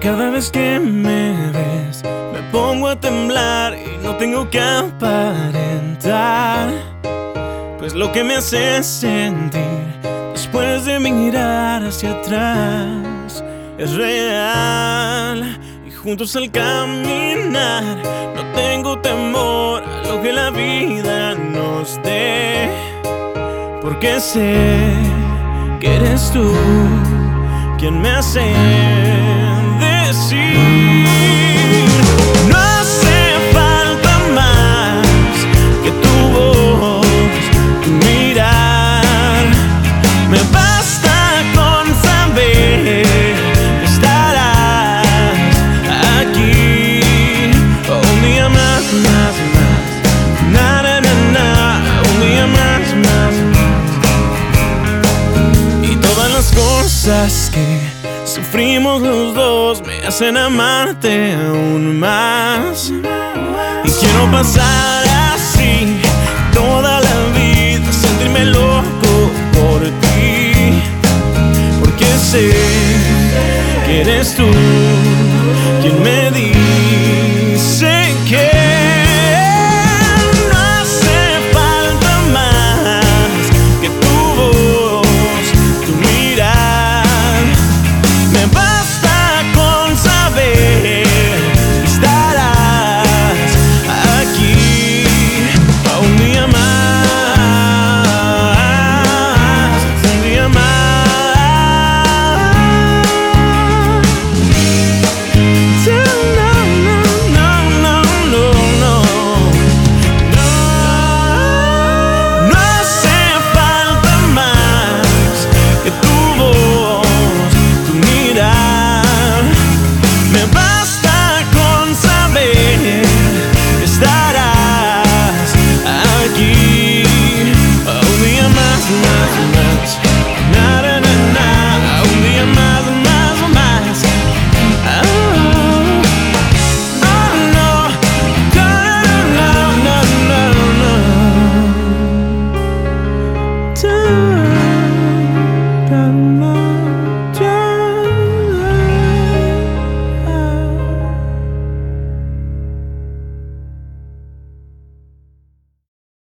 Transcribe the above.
Cada vez que me ves, me pongo a temblar y no tengo que aparentar, pues lo que me hace sentir después de mirar hacia atrás es real. Y juntos al caminar no tengo temor a lo que la vida nos dé, porque sé que eres tú quien me hace decir: no hace falta más que tu voz, tu mirar. Me basta con saber que estarás aquí un día más, más, más. Na, na, na, na. Un día más, más, más. Y todas las cosas que sufrimos los dos me hacen amarte aún más. Y quiero pasar